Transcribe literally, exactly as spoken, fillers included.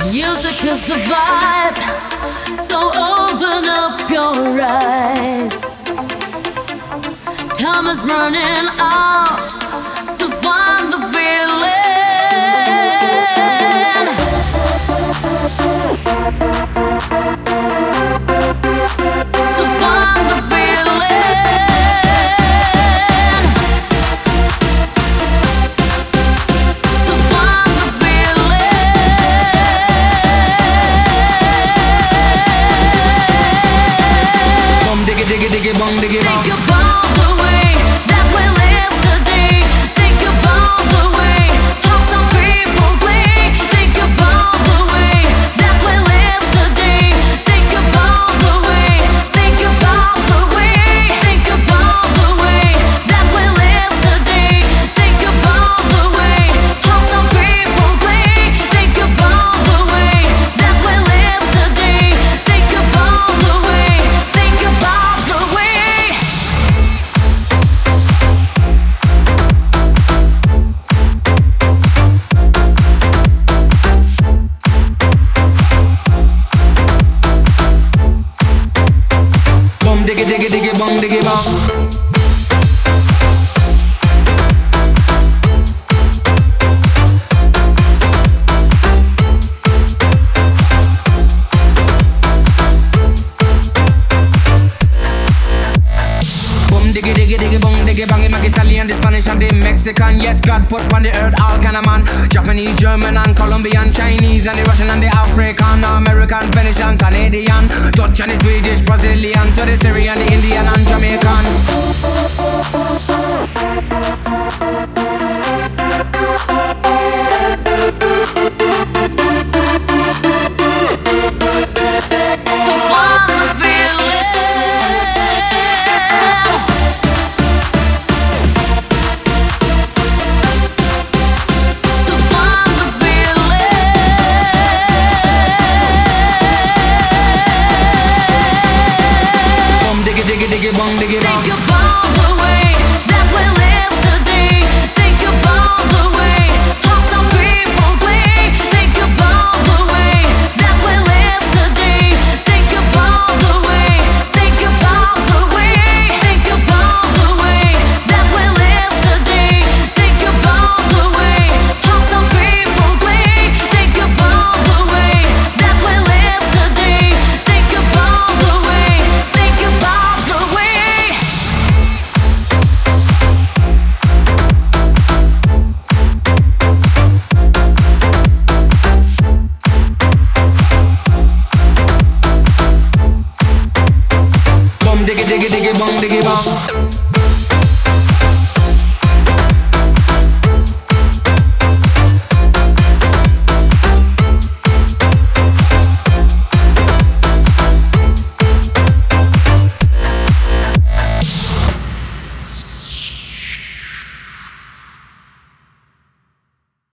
Music is the vibe, so open up your eyes. Time is running out, so find the feeling. So find the feeling. So find the feeling. Bum diggy diggy diggy bum diggy bum. Think about the way that we live today. Think about the way how some people play. Think about the way that we live today. Think about the way. Think about the way. Think about the way that we live today. Think about the way how some people play. Think about the way that we live today. Think about the way. Think about the way. Bum diggy diggy diggy bum diggy bum. Bum diggy diggy diggy bum diggy bang. Him like Italian, the Spanish and the Mexican. Yes, God put on the earth all kind of man. Japanese, German and Colombian, Chinese and the Russian and the African, American, Venetian, Canadian, Dutch and the Swedish, Brazilian, to the Syrian, the Indian and Jamaican.